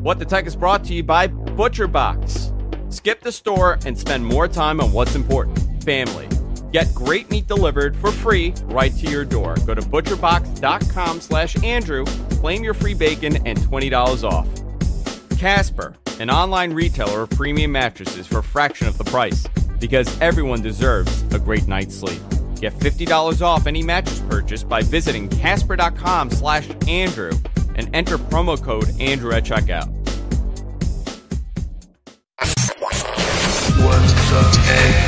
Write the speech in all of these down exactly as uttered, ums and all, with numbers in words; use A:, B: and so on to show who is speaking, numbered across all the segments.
A: What the Tech is brought to you by ButcherBox. Skip the store and spend more time on what's important, family. Get great meat delivered for free right to your door. Go to butcherbox.com slash Andrew, claim your free bacon and twenty dollars off. Casper, an online retailer of premium mattresses for a fraction of the price, because everyone deserves a great night's sleep. Get fifty dollars off any mattress purchase by visiting casper.com slash Andrew and enter promo code Andrew at checkout.
B: What's up, hey?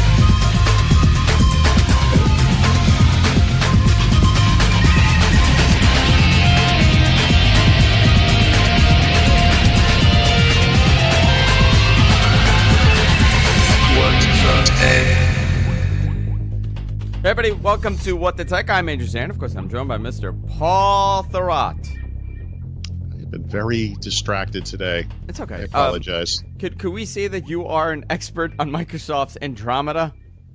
A: Hey everybody, welcome to What the Tech. I'm Andrew Zan. Of course, I'm joined by Mister Paul Thurrott.
C: I've been very distracted today.
A: It's okay.
C: I apologize.
A: Um, could could we say that you are an expert on Microsoft's Andromeda?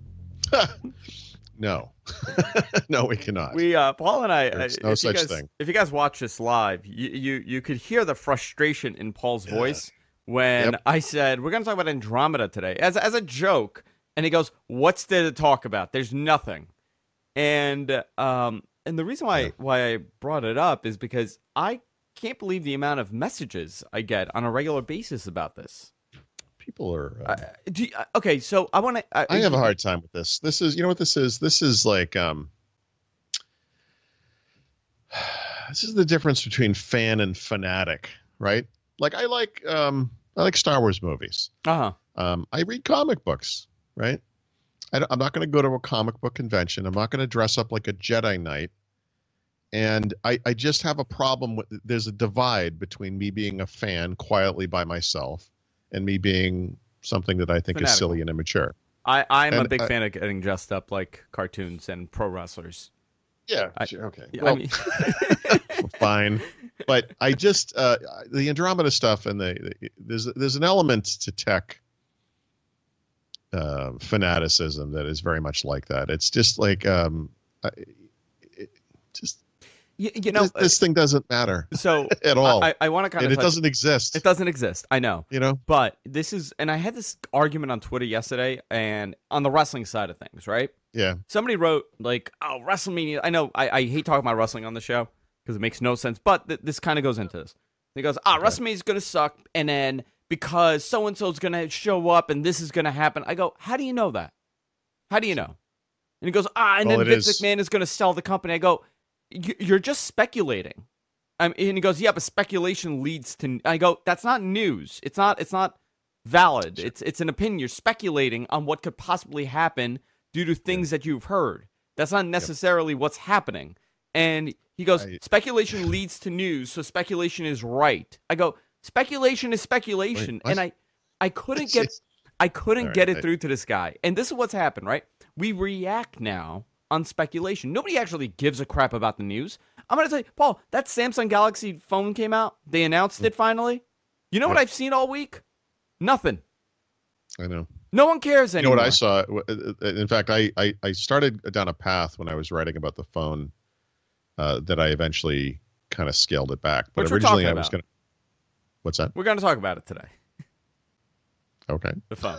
C: No. No, we cannot.
A: We, uh, Paul and I,
C: There's
A: uh,
C: no
A: if
C: such
A: you guys,
C: thing.
A: If you guys watch this live, you, you, you could hear the frustration in Paul's
C: Yeah.
A: voice when
C: Yep.
A: I said, we're going to talk about Andromeda today, as, as a joke. And he goes, what's there to talk about? There's nothing. And um, and the reason why,
C: Yeah.
A: why I brought it up is because I can't believe the amount of messages I get on a regular basis about this.
C: People are... Uh,
A: Uh, do you, uh, okay, so I want to... Uh,
C: I have a hard time with this. This is, you know what this is? This is like... um. This is the difference between fan and fanatic, right? Like, I like um, I like Star Wars movies.
A: Uh-huh.
C: Um, I read comic books, right? I don't- I'm not going to go to a comic book convention. I'm not going to dress up like a Jedi Knight. And I, I just have a problem with, there's a divide between me being a fan quietly by myself and me being something that I think
A: Fanatical.
C: is silly and immature.
A: I, I'm a
C: And
A: big
C: I-
A: fan of getting dressed up like cartoons and pro wrestlers.
C: Yeah,
A: I-
C: sure, okay.
A: Yeah,
C: Well,
A: I mean,
C: fine. But I just, uh, the Andromeda stuff and the, the there's there's an element to tech uh, fanaticism that is very much like that. It's just like, um, I, it, just,
A: you, you know,
C: this, this thing doesn't matter
A: so
C: at all.
A: I, I want to kind
C: and
A: of
C: it doesn't exist.
A: It doesn't exist. I know.
C: You know?
A: But this is, and I had this argument on Twitter yesterday, and on the wrestling side of things, right?
C: Yeah.
A: Somebody wrote like, "Oh, WrestleMania." I know I, I hate talking about wrestling on the show because it makes no sense, but th- this kind of goes into this. He goes, "Ah,
C: Okay.
A: WrestleMania's gonna suck," and then because so and so's gonna show up and this is gonna happen. I go, "How do you know that? How do you know?" And he goes, "Ah, and
C: Well,
A: then
C: it
A: Vince
C: is-
A: McMahon is gonna sell the company." I go, "You- "You're just speculating." Um, and he goes, "Yeah, but speculation leads to." I go, "That's not news. It's not. It's not valid.
C: Sure.
A: It's it's an opinion. You're speculating on what could possibly happen due to things that you've heard. That's not necessarily what's happening." And he goes,
C: I-
A: "Speculation leads to news, so speculation is right." I go, "Speculation is speculation,"
C: Wait, what?
A: and I, I couldn't
C: It's
A: get,
C: just-
A: I couldn't
C: All
A: get
C: right,
A: it
C: I-
A: through to this guy. And this is what's happened, right? We react now on speculation. Nobody actually gives a crap about the news. I'm gonna tell you, Paul, that Samsung Galaxy phone came out. They announced it finally. You know what
C: Yeah.
A: I've seen all week? Nothing.
C: I know.
A: No one cares
C: You know
A: anymore.
C: what I saw? In fact, I, I, I started down a path when I was writing about the phone uh, that I eventually kind of scaled it back. But
A: Which we're
C: originally
A: talking
C: I was
A: about.
C: going to. What's that?
A: We're gonna talk about it today.
C: Okay.
A: The phone.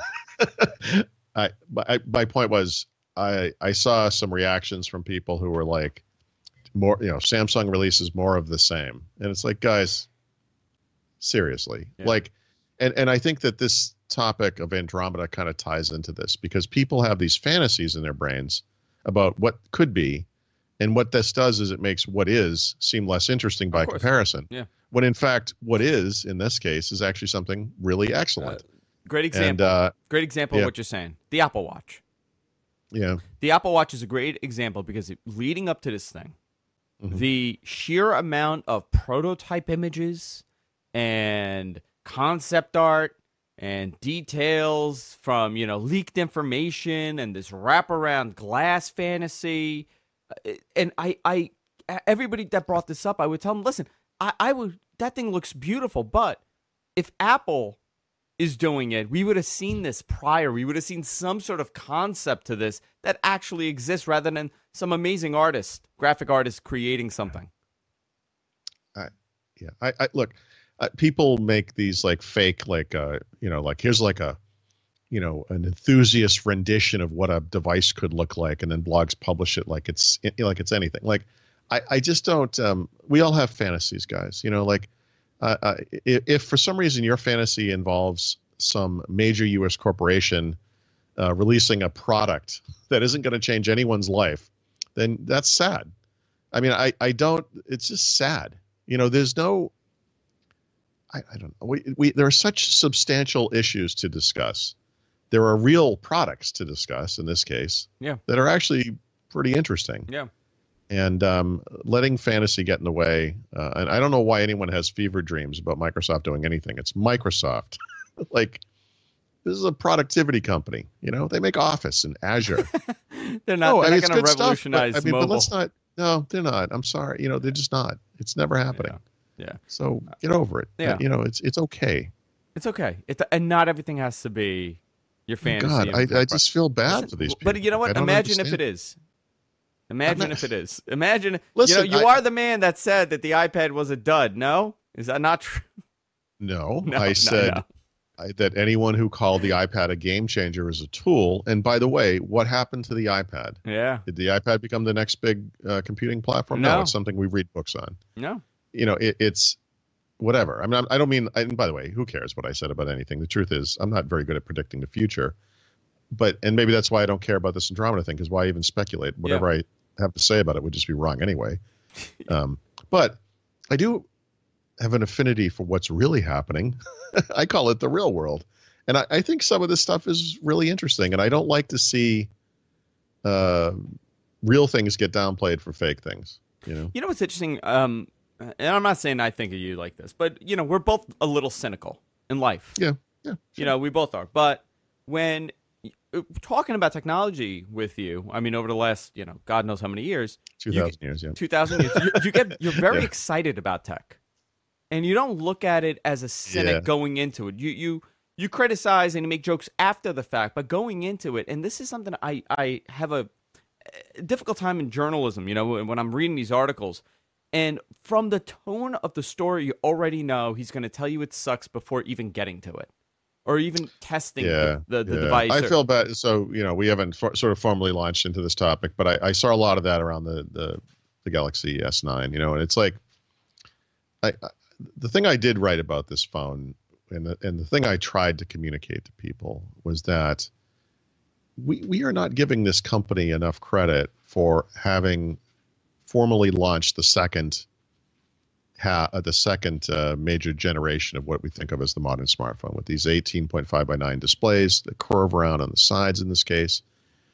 C: I, my, my point was I, I saw some reactions from people who were like, more, you know, Samsung releases more of the same. And it's like, guys, seriously.
A: Yeah.
C: Like, and, and I think that this topic of Andromeda kind of ties into this because people have these fantasies in their brains about what could be. And what this does is it makes what is seem less interesting by
A: course.
C: comparison.
A: Yeah.
C: When in fact, what is in this case is actually something really excellent.
A: Great example.
C: and, uh,
A: Great example
C: yeah.
A: of what you're saying. The Apple Watch.
C: yeah.
A: The Apple Watch is a great example because it, leading up to this thing,
C: Mhm.
A: the sheer amount of prototype images and concept art and details from, you know, leaked information and this wraparound glass fantasy. uh, And I, I, everybody that brought this up, I would tell them, listen, I, I would, that thing looks beautiful, but if Apple is doing it, we would have seen this prior. We would have seen some sort of concept to this that actually exists rather than some amazing artist, graphic artist creating something.
C: Yeah. I, I look, uh, people make these like fake, like, uh, you know, like here's like a, you know, an enthusiast rendition of what a device could look like, and then blogs publish it like it's like it's anything. Like, I, I just don't. Um, we all have fantasies, guys. You know, like, uh, uh, if, if for some reason your fantasy involves some major U S corporation uh, releasing a product that isn't going to change anyone's life, then that's sad. I mean, I, I don't. It's just sad. You know, there's no. I, I don't know. We, we there are such substantial issues to discuss. There are real products to discuss in this case.
A: Yeah.
C: That are actually pretty interesting.
A: Yeah.
C: And um, letting fantasy get in the way. Uh, and I don't know why anyone has fever dreams about Microsoft doing anything. It's Microsoft. Like, this is a productivity company. You know, they make Office and Azure.
A: they're not,
C: no,
A: they're
C: I mean,
A: not going to revolutionize
C: stuff, but, I mean,
A: mobile.
C: But let's not. No, they're not. I'm sorry. You know, they're just not. It's never happening.
A: Yeah. yeah.
C: So get over it.
A: Yeah.
C: You know, it's it's okay.
A: It's okay. It's, and not everything has to be your fantasy.
C: God, I, I just feel bad
A: Listen,
C: for these people.
A: But you know what? Imagine if it is. Imagine
C: Ima-
A: if it is. Imagine.
C: Listen,
A: you know, you
C: I-
A: are the man that said that the iPad was a dud. No? Is that not true?
C: No,
A: No,
C: I
A: no,
C: said
A: no.
C: I, that anyone who called the iPad a game changer is a tool. And by the way, what happened to the iPad?
A: Yeah.
C: Did the iPad become the next big uh, computing platform?
A: No.
C: No, it's something we read books on.
A: No.
C: You know, it, it's whatever. I mean, I don't mean. And by the way, who cares what I said about anything? The truth is, I'm not very good at predicting the future. But and maybe that's why I don't care about this Andromeda thing, because why even speculate? Whatever
A: Yeah.
C: I have to say about it would just be wrong anyway. um, but I do have an affinity for what's really happening. I call it the real world. And I, I think some of this stuff is really interesting. And I don't like to see uh, real things get downplayed for fake things. You know,
A: You know what's interesting? Um, and I'm not saying I think of you like this, but, you know, we're both a little cynical in life.
C: Yeah. Yeah.
A: You know, we both are. But when talking about technology with you, I mean, over the last, you know, God knows how many years,
C: two thousand years. Yeah.
A: two thousand years, you, you get, you're very
C: Yeah.
A: excited about tech. And you don't look at it as a cynic
C: Yeah.
A: going into it. You, you, you criticize and you make jokes after the fact, but going into it, and this is something I, I have a, a difficult time in journalism, you know, when I'm reading these articles. And from the tone of the story, you already know he's going to tell you it sucks before even getting to it, or even testing
C: Yeah,
A: the, the, the
C: yeah.
A: device.
C: I
A: or-
C: feel bad. So, you know, we haven't for, sort of formally launched into this topic, but I, I saw a lot of that around the, the, the Galaxy S nine, you know, and it's like, I, I the thing I did write about this phone and the, and the thing I tried to communicate to people was that we, we are not giving this company enough credit for having formally launched the second ha, uh, the second uh, major generation of what we think of as the modern smartphone, with these eighteen point five by nine displays, the curve around on the sides in this case.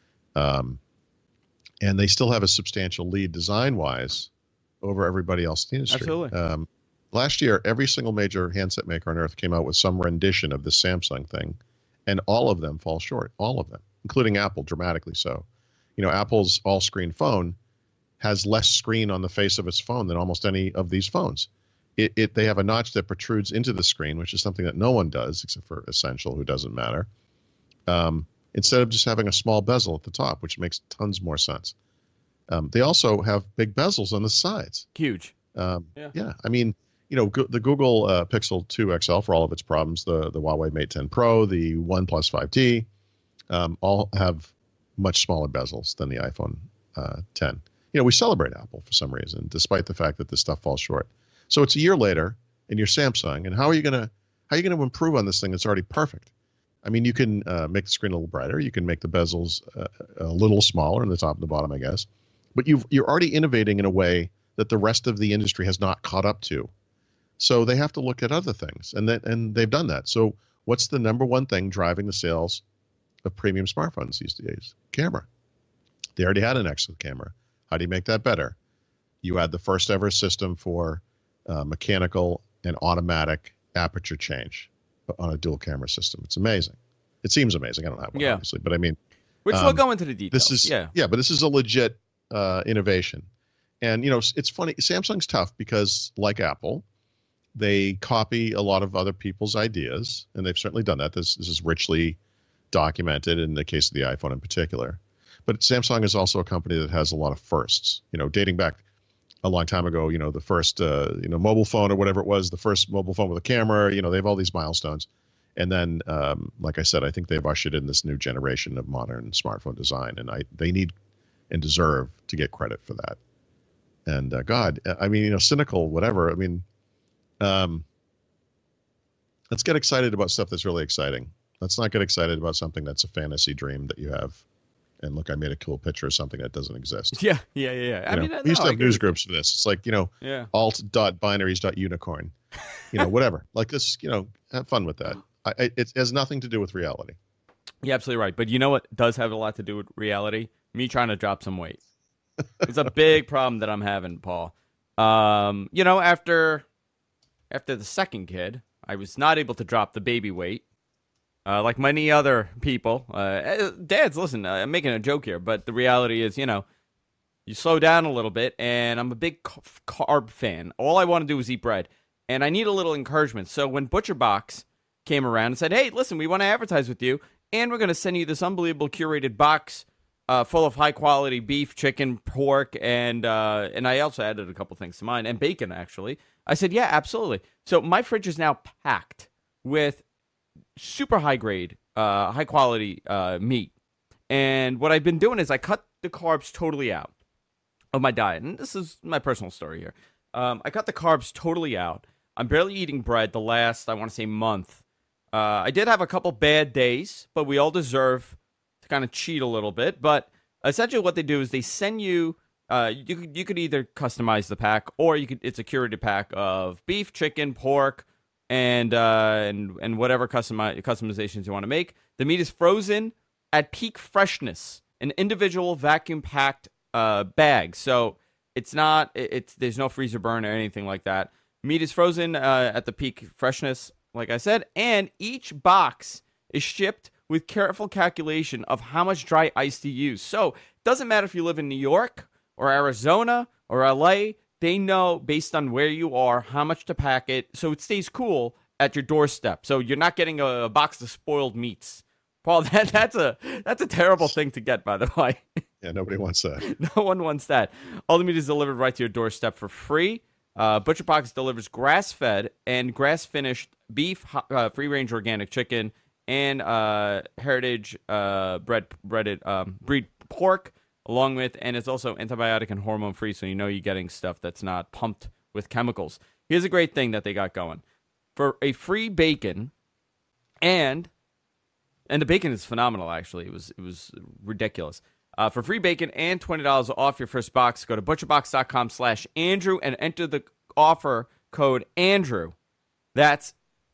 C: Um, and they still have a substantial lead design-wise over everybody else in the industry.
A: Absolutely.
C: Um, last year, every single major handset maker on earth came out with some rendition of this Samsung thing, and all of them fall short, all of them, including Apple, dramatically so. You know, Apple's all-screen phone has less screen on the face of its phone than almost any of these phones. It, it they have a notch that protrudes into the screen, which is something that no one does except for Essential, who doesn't matter. Um, instead of just having a small bezel at the top, which makes tons more sense. Um, they also have big bezels on the sides.
A: Huge.
C: Um,
A: Yeah.
C: yeah. I mean, you know, go, the Google uh, Pixel two X L, for all of its problems, the the Huawei Mate ten Pro, the OnePlus five T, um, all have much smaller bezels than the iPhone uh, ten. You know, we celebrate Apple for some reason, despite the fact that this stuff falls short. So it's a year later, and you're Samsung, and how are you gonna how are you gonna improve on this thing that's already perfect? I mean, you can uh, make the screen a little brighter. You can make the bezels uh, a little smaller in the top and the bottom, I guess. But you've, you're already innovating in a way that the rest of the industry has not caught up to. So they have to look at other things, and that and they've done that. So what's the number one thing driving the sales of premium smartphones these days? Camera. They already had an excellent camera. How do you make that better? You add the first ever system for uh, mechanical and automatic aperture change on a dual camera system. It's amazing. It seems amazing. I don't have one,
A: Yeah.
C: obviously, but I mean,
A: Which
C: um,
A: we'll go into the details.
C: this is
A: yeah.
C: yeah, but this is a legit uh, innovation. And you know, it's, it's funny. Samsung's tough because, like Apple, they copy a lot of other people's ideas, and they've certainly done that. This this is richly documented in the case of the iPhone in particular. But Samsung is also a company that has a lot of firsts. You know, dating back a long time ago, you know, the first, uh, you know, mobile phone or whatever it was, the first mobile phone with a camera, you know, they have all these milestones. And then, um, like I said, I think they've ushered in this new generation of modern smartphone design, and I they need and deserve to get credit for that. And uh, God, I mean, you know, cynical, whatever. I mean, um, let's get excited about stuff that's really exciting. Let's not get excited about something that's a fantasy dream that you have. And look, I made a cool picture of something that doesn't exist.
A: Yeah, yeah, yeah. yeah. I
C: You
A: mean,
C: know,
A: no,
C: we used to
A: I
C: have
A: agree
C: news
A: with you.
C: groups for this. It's like, you know,
A: Yeah.
C: alt dot binaries dot unicorn, you know, whatever. Like this, you know, have fun with that. I, I, it has nothing to do with reality.
A: You're absolutely right. But you know what does have a lot to do with reality? Me trying to drop some weight. It's a big problem that I'm having, Paul. Um, you know, after after the second kid, I was not able to drop the baby weight. Uh, like many other people. Uh, dads, listen, uh, I'm making a joke here, but the reality is, you know, you slow down a little bit, and I'm a big carb fan. All I want to do is eat bread, and I need a little encouragement. So when ButcherBox came around and said, hey, listen, we want to advertise with you, and we're going to send you this unbelievable curated box uh, full of high-quality beef, chicken, pork, and uh, and I also added a couple things to mine, and bacon, actually. I said, yeah, absolutely. So my fridge is now packed with super high-grade, uh, high-quality uh, meat. And what I've been doing is I cut the carbs totally out of my diet. And this is my personal story here. Um, I cut the carbs totally out. I'm barely eating bread the last, I want to say, month. Uh, I did have a couple bad days, but we all deserve to kind of cheat a little bit. But essentially what they do is they send you, uh, you could, you could either customize the pack, or you could it's a curated pack of beef, chicken, pork, and uh, and and whatever customi- customizations you want to make. The meat is frozen at peak freshness, an individual vacuum-packed uh, bag. So it's not, it, it's there's no freezer burn or anything like that. Meat is frozen uh, at the peak freshness, like I said, and each box is shipped with careful calculation of how much dry ice to use. So it doesn't matter if you live in New York or Arizona or L A, they know based on where you are how much to pack it so it stays cool at your doorstep. So you're not getting a, a box of spoiled meats. Paul, that, that's a that's a terrible thing to get, by the way.
C: Yeah, nobody wants that.
A: No one wants that. All the meat is delivered right to your doorstep for free. Uh, ButcherBox delivers grass-fed and grass-finished beef, uh, free-range organic chicken, and uh, heritage uh, bred, breaded um, breed pork, along with, and it's also antibiotic and hormone-free, so you know you're getting stuff that's not pumped with chemicals. Here's a great thing that they got going. For a free bacon, and and the bacon is phenomenal, actually. It was it was ridiculous. Uh, for free bacon and twenty dollars off your first box, go to butcherbox.com slash Andrew and enter the offer code Andrew. That's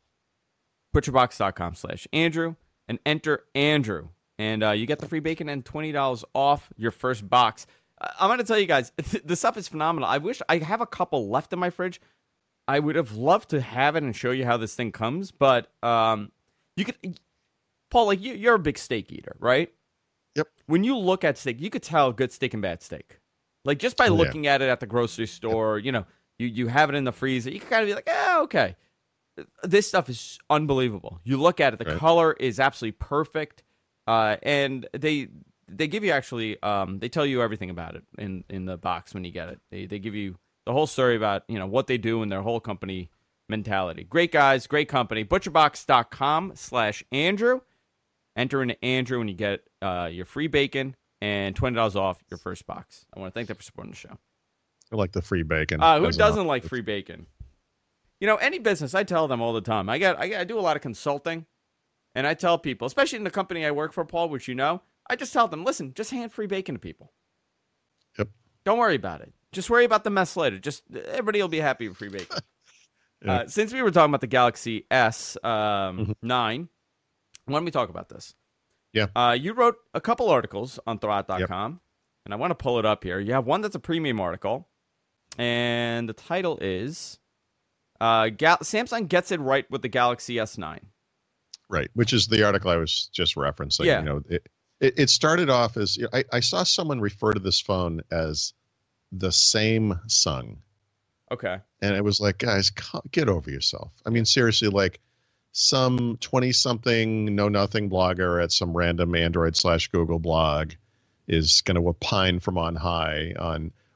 A: butcherbox.com slash Andrew and enter Andrew. And uh, you get the free bacon and twenty dollars off your first box. Uh, I'm going to tell you guys, the stuff is phenomenal. I wish I have a couple left in my fridge. I would have loved to have it and show you how this thing comes, but um, you could, Paul, like you, you're a big steak eater, right?
C: Yep.
A: When you look at steak, you could tell good steak and bad steak. Like just by
C: Oh, yeah.
A: looking at it at the grocery store, yep. you know, you, you have it in the freezer, you can kind of be like, eh, okay. This stuff is unbelievable. You look at it, the
C: Right.
A: color is absolutely perfect. Uh, and they they give you actually, um, they tell you everything about it in, in the box when you get it. They they give you the whole story about, you know, what they do and their whole company mentality. Great guys, great company. Butcherbox.com slash Andrew. Enter in Andrew and you get uh, your free bacon and twenty dollars off your first box. I want to thank them for supporting the show.
C: I like the free bacon.
A: Uh, who
C: As an
A: doesn't
C: option.
A: like free bacon? You know, any business, I tell them all the time. I got, I got, I do a lot of consulting, and I tell people, especially in the company I work for, Paul, which you know, I just tell them, listen, just hand free bacon to people.
C: Yep.
A: Don't worry about it. Just worry about the mess later. Just everybody will be happy with free bacon.
C: Yeah.
A: uh, since we were talking about the Galaxy S um,
C: Mm-hmm.
A: nine, why don't we talk about this?
C: Yeah.
A: Uh, you wrote a couple articles on Thurrott dot com, and I want to pull it up here. You have one that's a premium article, and the title is uh, Gal- Samsung gets it right with the Galaxy S nine.
C: Right, which is the article I was just referencing.
A: Yeah.
C: You know, it, it, it started off as, you know, I, I saw someone refer to this phone as the same Sung.
A: Okay.
C: And it was like, guys, co- get over yourself. I mean, seriously, like some twenty-something know-nothing blogger at some random Android slash Google blog is going to opine from on high on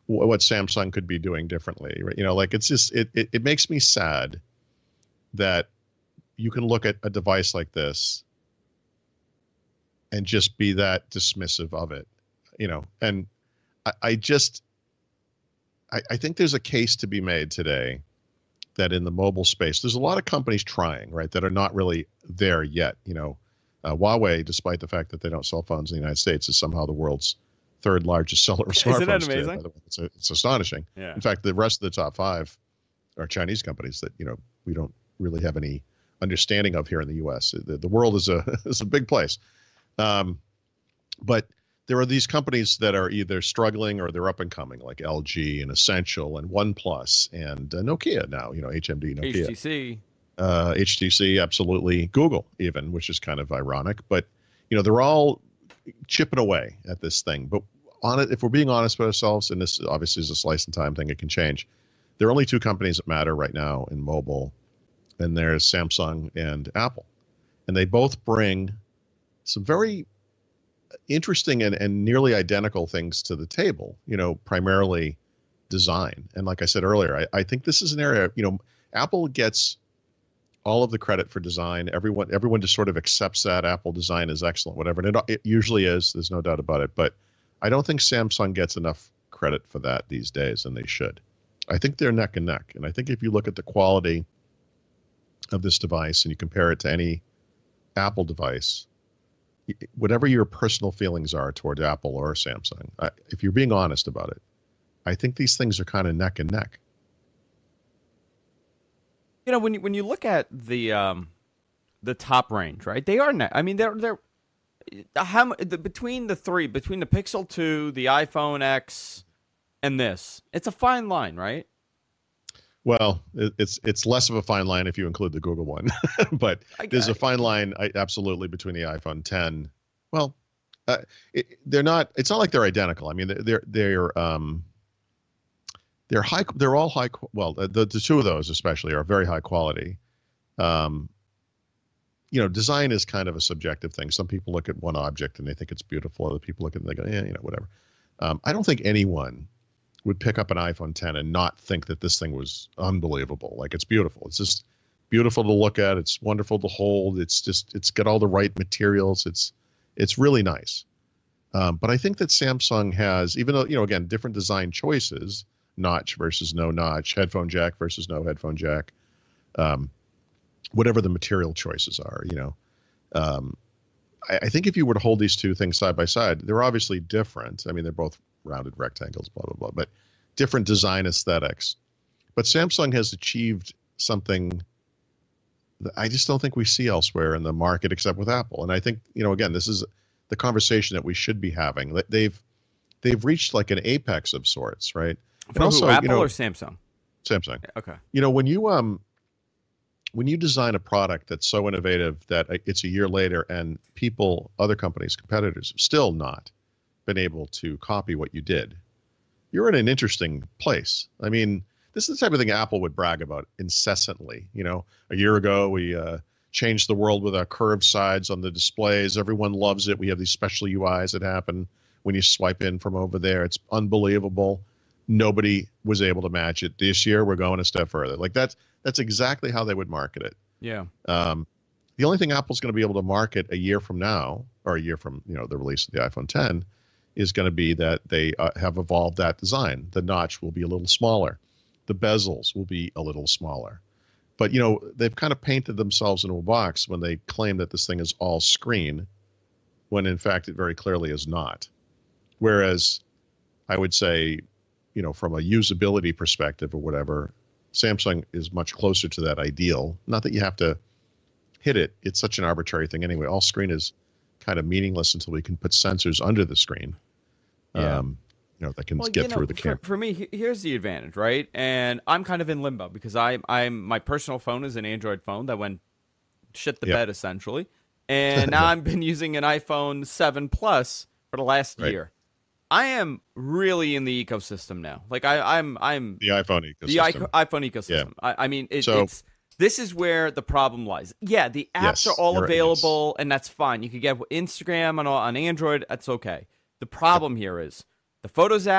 C: what Samsung could be doing differently. Right? You know, like it's just it, it it makes me sad that you can look at a device like this and just be that dismissive of it. You know, and I, I just I, I think there's a case to be made today that in the mobile space, there's a lot of companies trying, right, that are not really there yet. You know, uh, Huawei, despite the fact that they don't sell phones in the United States, is somehow the world's third largest seller of smartphones.
A: Isn't that amazing?
C: Today, by the way. It's, it's astonishing.
A: Yeah.
C: In fact, the rest of the top five are Chinese companies that, you know, we don't really have any understanding of here in the U S. The, the world is a is a big place. Um, but there are these companies that are either struggling or they're up and coming, like L G and Essential and OnePlus and uh, Nokia now, you know, H M D, Nokia.
A: H T C.
C: Uh, H T C, absolutely. Google even, which is kind of ironic. But, you know, they're all chipping away at this thing. But on it, if we're being honest with ourselves, and this obviously is a slice and time thing, it can change. There are only two companies that matter right now in mobile, and there's Samsung and Apple. And they both bring some very interesting and, and nearly identical things to the table, you know, primarily design. And like I said earlier, I, I think this is an area, you know, Apple gets all of the credit for design. Everyone, everyone just sort of accepts that Apple design is excellent, whatever. And it, it usually is, there's no doubt about it. But I don't think Samsung gets enough credit for that these days, and they should. I think they're neck and neck. And I think if you look at the quality of this device and you compare it to any Apple device, whatever your personal feelings are toward Apple or Samsung, I, if you're being honest about it, I think these things are kind of neck and neck.
A: You know, when you, when you look at the um, the top range, right? They are neck. I mean, they're they're how the, between the three, between the Pixel two, the iPhone X, and this, it's a fine line, right?
C: Well, it, it's it's less of a fine line if you include the Google one, but there's a fine line I, absolutely between the iPhone ten. Well, uh, it, they're not. It's not like they're identical. I mean, they're they're um, they're high. They're all high. Well, the the two of those especially are very high quality. Um, you know, design is kind of a subjective thing. Some people look at one object and they think it's beautiful. Other people look at it and they go, yeah, you know, whatever. Um, I don't think anyone would pick up an iPhone ten and not think that this thing was unbelievable. Like, it's beautiful. It's just beautiful to look at. It's wonderful to hold. It's just, it's got all the right materials. It's, it's really nice. Um, but I think that Samsung has, even though, you know, again, different design choices, notch versus no notch, headphone jack versus no headphone jack, um, whatever the material choices are, you know, um, I, I think if you were to hold these two things side by side, they're obviously different. I mean, they're both rounded rectangles, blah, blah, blah, but different design aesthetics. But Samsung has achieved something that I just don't think we see elsewhere in the market except with Apple. And I think, you know, again, this is the conversation that we should be having. They've they've reached like an apex of sorts, right?
A: And also, who, Apple you know, or Samsung?
C: Samsung.
A: Okay.
C: You know, when you um when you design a product that's so innovative that it's a year later and people, other companies, competitors, have still not been able to copy what you did, you're in an interesting place. I mean, this is the type of thing Apple would brag about incessantly. You know, a year ago, we uh, changed the world with our curved sides on the displays. Everyone loves it. We have these special U Is that happen when you swipe in from over there. It's unbelievable. Nobody was able to match it. This year, we're going a step further. Like, that's that's exactly how they would market it.
A: Yeah.
C: Um, the only thing Apple's going to be able to market a year from now, or a year from, you know, the release of the iPhone ten, is going to be that they uh, have evolved that design. The notch will be a little smaller. The bezels will be a little smaller. But, you know, they've kind of painted themselves into a box when they claim that this thing is all screen, when in fact it very clearly is not. Whereas I would say, you know, from a usability perspective or whatever, Samsung is much closer to that ideal. Not that you have to hit it. It's such an arbitrary thing anyway. All screen is kind of meaningless until we can put sensors under the screen.
A: Yeah.
C: Um, you know, that can
A: well,
C: get
A: you know,
C: through the camera.
A: For, for me, here's the advantage, right? And I'm kind of in limbo because I, I'm my personal phone is an Android phone that went shit the
C: Yep.
A: bed essentially, and now I've been using an iPhone seven Plus for the last
C: Right.
A: year. I am really in the ecosystem now. Like I, I'm, I'm
C: The iPhone ecosystem.
A: the I- iPhone ecosystem. I, I mean, it,
C: So-
A: it's this is where the problem lies. Yeah, the apps
C: Yes,
A: are all
C: you're right,
A: available, and that's fine. You can get Instagram on on Android. That's okay. The problem here is the Photos app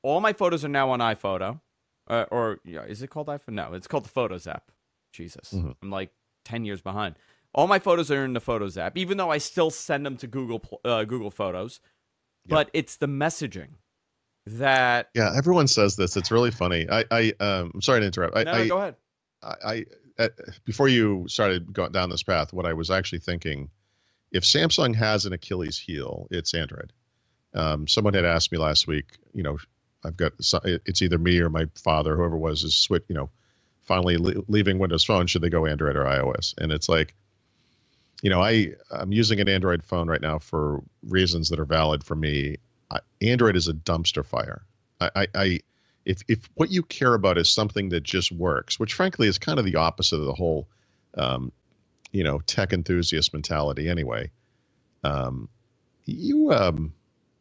A: all my photos are now on iPhoto, uh, or yeah, is it called iPhone? No, it's called the Photos app. Jesus, mm-hmm. I'm like ten years behind. All my photos are in the Photos app, even though I still send them to Google uh, Google Photos. Yep. But it's the messaging that
C: yeah, everyone says this. It's really funny. I, I um, I'm sorry to interrupt. I,
A: no,
C: I,
A: go ahead.
C: I, I uh, before you started going down this path, what I was actually thinking, if Samsung has an Achilles heel, it's Android. Um, someone had asked me last week. You know, I've got it's either me or my father, whoever it was, is switch. You know, finally le- leaving Windows Phone. Should they go Android or iOS? And it's like, you know, I I'm using an Android phone right now for reasons that are valid for me. I, Android is a dumpster fire. I, I, I if if what you care about is something that just works, which frankly is kind of the opposite of the whole, um, you know, tech enthusiast mentality anyway. Um, you um,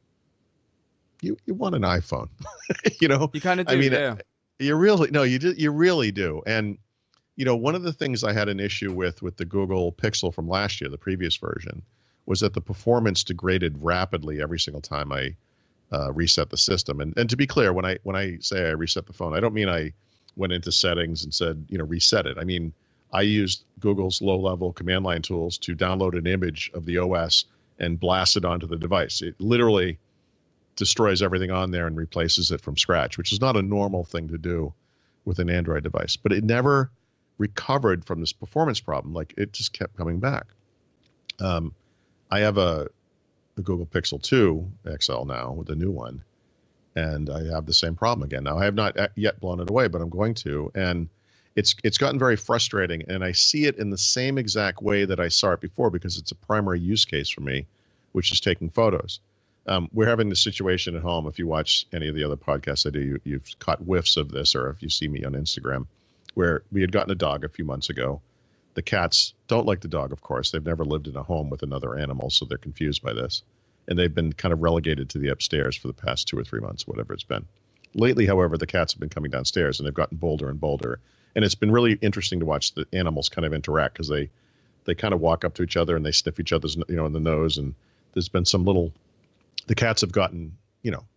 C: you you want an iPhone, you know?
A: You kind of do.
C: I mean,
A: yeah.
C: You really no, you do, you really do. And you know, one of the things I had an issue with with the Google Pixel from last year, the previous version, was that the performance degraded rapidly every single time I uh, reset the system. And and to be clear, when I when I say I reset the phone, I don't mean I went into settings and said, you know, reset it. I mean, I used Google's low-level command line tools to download an image of the O S and blast it onto the device. It literally destroys everything on there and replaces it from scratch, which is not a normal thing to do with an Android device. But it never recovered from this performance problem. Like, it just kept coming back. Um, I have a, a Google Pixel two X L now with a new one, and I have the same problem again. Now, I have not yet blown it away, but I'm going to. And it's it's gotten very frustrating, and I see it in the same exact way that I saw it before, because it's a primary use case for me, which is taking photos. Um, we're having this situation at home. If you watch any of the other podcasts I do, you, you've caught whiffs of this, or if you see me on Instagram, where we had gotten a dog a few months ago. The cats don't like the dog, of course. They've never lived in a home with another animal, so they're confused by this. And they've been kind of relegated to the upstairs for the past two or three months, whatever it's been. Lately, however, the cats have been coming downstairs, and they've gotten bolder and bolder. And it's been really interesting to watch the animals kind of interact, because they, they kind of walk up to each other and they sniff each other's, you know, in the nose. And there's been some little, the cats have gotten, you know,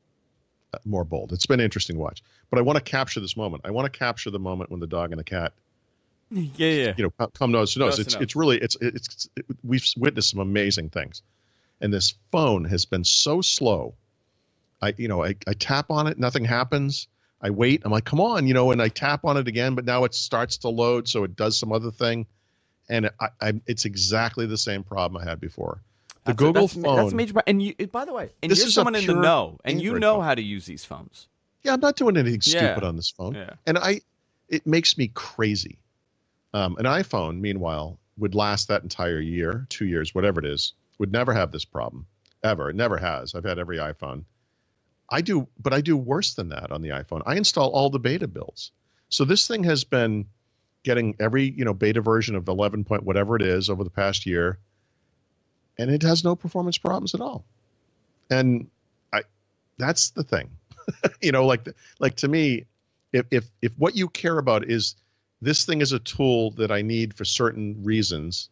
C: more bold. It's been interesting to watch. But I want to capture this moment. I want to capture the moment when the dog and the cat,
A: yeah, yeah,
C: you know, come nose to nose.
A: Nose to
C: It's
A: nose.
C: it's really it's it's it, we've witnessed some amazing things, and this phone has been so slow. I you know I, I tap on it, nothing happens. I wait. I'm like, come on, you know, and I tap on it again, but now it starts to load, so it does some other thing, and I, I it's exactly the same problem I had before. The
A: that's
C: Google
A: a, that's,
C: phone.
A: That's major. And you, by the way, and
C: This
A: you're
C: is a
A: someone in the
C: pure
A: know, and you
C: Android
A: know
C: phone.
A: how to use these phones.
C: Yeah, I'm not doing anything
A: Yeah.
C: stupid on this phone,
A: Yeah.
C: and I it makes me crazy. Um, an iPhone, meanwhile, would last that entire year, two years, whatever it is, would never have this problem, ever. It never has. I've had every iPhone. I do, but I do worse than that on the iPhone. I install all the beta builds. So this thing has been getting every, you know, beta version of eleven point whatever it is over the past year, and it has no performance problems at all. And I, that's the thing, you know, like, like to me, if if if what you care about is this thing is a tool that I need for certain reasons,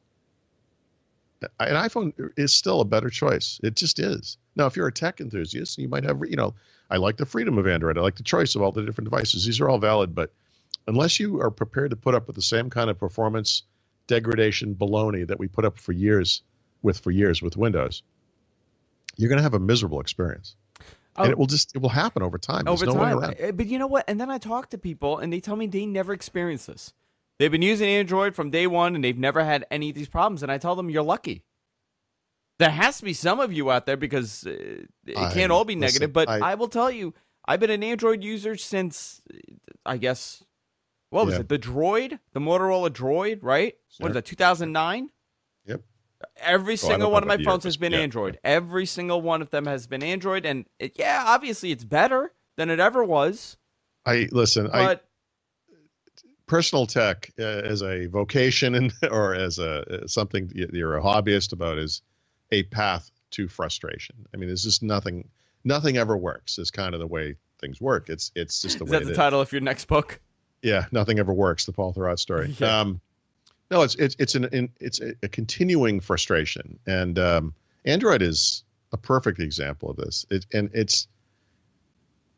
C: an iPhone is still a better choice. It just is. Now, if you're a tech enthusiast, you might have, you know, I like the freedom of Android. I like the choice of all the different devices. These are all valid, but unless you are prepared to put up with the same kind of performance degradation baloney that we put up for years with for years with Windows, you're going to have a miserable experience.
A: Oh,
C: and it will just, it will happen over time. There's
A: over
C: no way
A: time.
C: around.
A: Uh, But you know what? And then I talk to people, and they tell me they never experienced this. They've been using Android from day one, and they've never had any of these problems. And I tell them, you're lucky. There has to be some of you out there, because uh, it
C: I-
A: can't all be
C: listen,
A: negative. But
C: I-
A: I, will tell you, I've been an Android user since, I guess, what was
C: Yeah.
A: it? The Droid, the Motorola Droid, right? What
C: Sure.
A: is that? two thousand nine.
C: Yep.
A: Every
C: Oh, I
A: single
C: don't
A: one
C: know
A: of my
C: about the
A: phones
C: years,
A: has been
C: yeah,
A: Android. Every single one of them has been Android, and it, yeah, obviously it's better than it ever was.
C: I listen, I,
A: But
C: personal tech uh, as a vocation and or as a something you're a hobbyist about is a path to frustration. I mean, there's just nothing, nothing ever works. Is kind of the way things work. It's it's just the
A: is
C: way
A: that the
C: it
A: title of your next book?
C: Yeah, nothing ever works. The Paul Thurrott story.
A: Yeah.
C: Um, no, it's it's it's an in, it's a, a continuing frustration, and um, Android is a perfect example of this. It and it's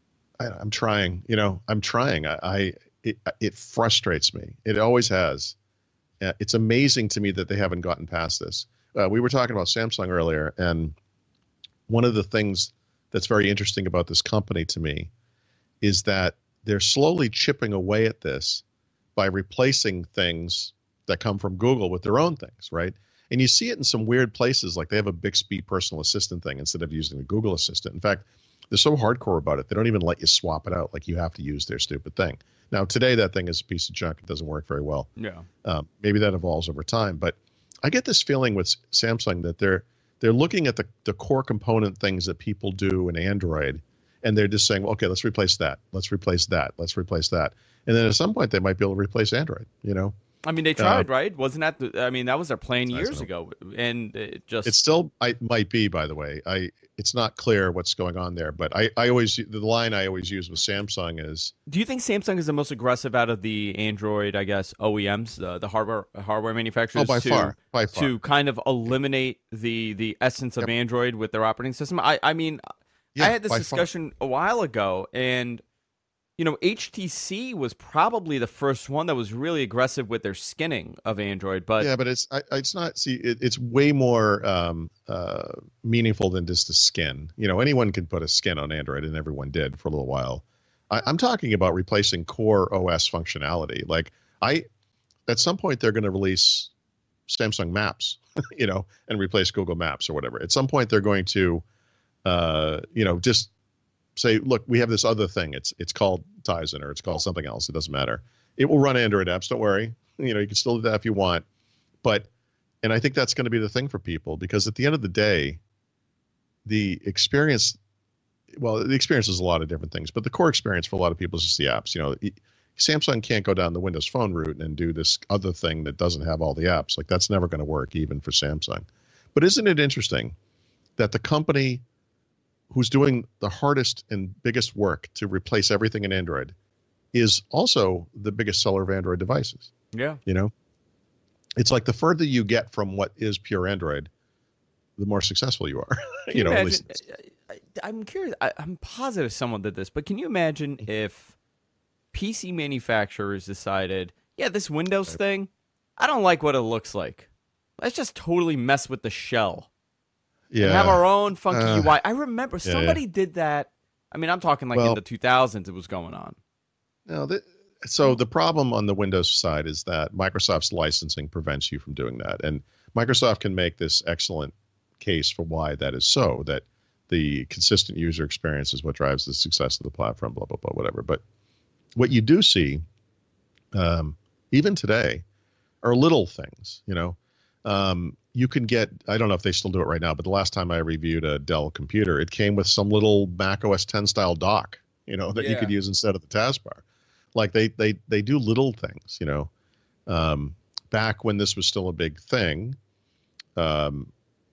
C: I, I'm trying. You know, I'm trying. I, I it, it frustrates me. It always has. Uh, it's amazing to me that they haven't gotten past this. Uh, we were talking about Samsung earlier, and one of the things that's very interesting about this company to me is that they're slowly chipping away at this by replacing things that come from Google with their own things, right? And you see it in some weird places, like they have a Bixby personal assistant thing instead of using the Google Assistant. In fact, they're so hardcore about it, they don't even let you swap it out. Like you have to use their stupid thing. Now, today, that thing is a piece of junk. It doesn't work very well.
A: Yeah.
C: Um, maybe that evolves over time. But I get this feeling with Samsung that they're they're looking at the, the core component things that people do in Android, and they're just saying, well, okay, let's replace that. Let's replace that. Let's replace that. And then at some point, they might be able to replace Android, you know?
A: I mean, they tried,
C: uh,
A: right? Wasn't that the, I mean, that was their plan years ago. And it just.
C: It still I, might be, by the way. I It's not clear what's going on there. But I, I always, the line I always use with Samsung is.
A: Do you think Samsung is the most aggressive out of the Android, I guess, O E Ms, the, the hardware hardware manufacturers?
C: Oh, by
A: to,
C: far. By far.
A: To kind of eliminate the, the essence of yep. Android with their operating system? I, I mean, yeah, I had this discussion far. a while ago, and. You know, H T C was probably the first one that was really aggressive with their skinning of Android, but
C: yeah, but it's I, it's not. See, it, it's way more um, uh, meaningful than just a skin. You know, anyone can put a skin on Android, and everyone did for a little while. I, I'm talking about replacing core O S functionality. Like I, at some point, they're going to release Samsung Maps, you know, and replace Google Maps or whatever. At some point, they're going to, uh, you know, just. Say, look, we have this other thing. It's it's called Tizen or it's called something else. It doesn't matter. It will run Android apps. Don't worry. You know, you can still do that if you want. But, and I think that's going to be the thing for people because at the end of the day, the experience, well, the experience is a lot of different things, but the core experience for a lot of people is just the apps. You know, Samsung can't go down the Windows Phone route and do this other thing that doesn't have all the apps. Like that's never going to work even for Samsung. But isn't it interesting that the company who's doing the hardest and biggest work to replace everything in Android is also the biggest seller of Android devices.
A: Yeah.
C: You know, it's like the further you get from what is pure Android, the more successful you are. you, you know,
A: imagine,
C: at least
A: I'm curious. I, I'm positive someone did this, but can you imagine if P C manufacturers decided, yeah, this Windows right. thing, I don't like what it looks like. Let's just totally mess with the shell. Yeah, and have our own funky uh, U I. I remember yeah, somebody yeah. did that. I mean, I'm talking like well, in the two thousands it was going on.
C: No, the, so the problem on the Windows side is that Microsoft's licensing prevents you from doing that. And Microsoft can make this excellent case for why that is so, that the consistent user experience is what drives the success of the platform, blah, blah, blah, whatever. But what you do see, um, even today, are little things, you know. Um, you can get, I don't know if they still do it right now, but the last time I reviewed a Dell computer, it came with some little Mac O S ten style dock, you know, that yeah. you could use instead of the taskbar. Like they they they do little things, you know. Um, back when this was still a big thing, um,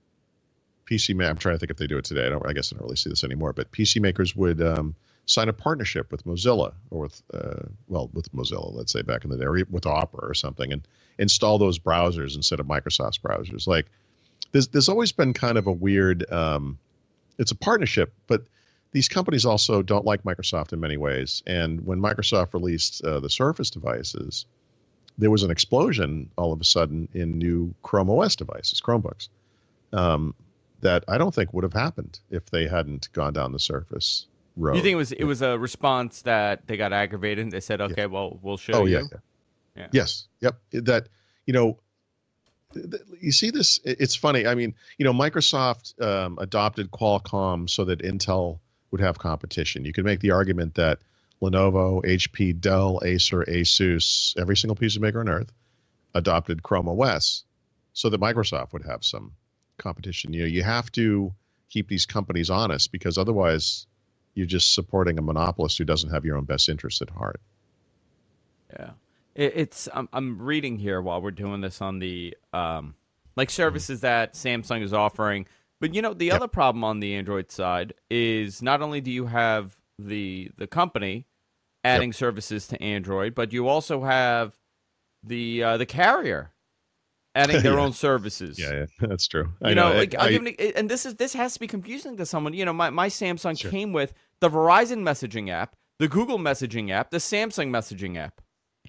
C: P C Maker, I'm trying to think if they do it today. I don't, I guess I don't really see this anymore, but P C makers would um, sign a partnership with Mozilla or with, uh, well, with Mozilla, let's say back in the day, or with Opera or something, and install those browsers instead of Microsoft's browsers. Like there's, there's always been kind of a weird, um, it's a partnership, but these companies also don't like Microsoft in many ways. And when Microsoft released uh, the Surface devices, there was an explosion all of a sudden in new Chrome O S devices, Chromebooks, um, that I don't think would have happened if they hadn't gone down the Surface road.
A: You think it was it was a response that they got aggravated and they said, okay, yeah. well, we'll show
C: oh,
A: you?
C: Yeah, yeah. Yeah. Yes. Yep. That, you know, th- th- you see this, it's funny. I mean, you know, Microsoft um, adopted Qualcomm so that Intel would have competition. You could make the argument that Lenovo, H P, Dell, Acer, Asus, every single piece of maker on earth adopted Chrome O S so that Microsoft would have some competition. You know, you have to keep these companies honest because otherwise you're just supporting a monopolist who doesn't have your own best interest at heart.
A: Yeah. It's I'm, I'm reading here while we're doing this on the um, like services that Samsung is offering. But, you know, the yep. other problem on the Android side is not only do you have the the company adding yep. services to Android, but you also have the uh, the carrier adding their
C: yeah.
A: own services.
C: Yeah, yeah, that's true.
A: You
C: I
A: know,
C: know.
A: like
C: I,
A: I'll give an, and this is this has to be confusing to someone. You know, my, my Samsung
C: sure.
A: came with the Verizon messaging app, the Google messaging app, the Samsung messaging app.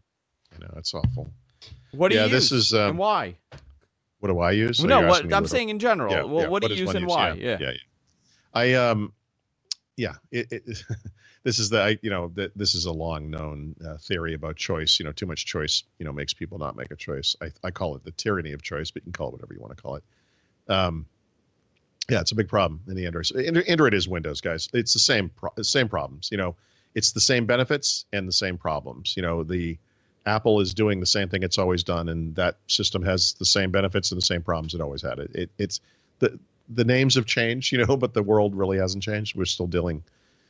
C: I know, it's awful.
A: What do
C: yeah,
A: you
C: this
A: use
C: is, um,
A: and why?
C: What do I use? So
A: no,
C: you're
A: what
C: asking me
A: I'm
C: what-
A: saying in general.
C: Yeah,
A: well,
C: yeah,
A: what do
C: does
A: you use
C: one
A: and why? Yeah.
C: yeah, yeah. I um, yeah. It, it, this is the I, you know the, this is a long known uh, theory about choice. You know, too much choice you know makes people not make a choice. I I call it the tyranny of choice, but you can call it whatever you want to call it. Um, yeah, it's a big problem in the Android. Android is Windows, guys. It's the same pro- same problems. You know, it's the same benefits and the same problems. You know, the Apple is doing the same thing it's always done, and that system has the same benefits and the same problems it always had. It, it it's the the names have changed, you know, but the world really hasn't changed. We're still dealing,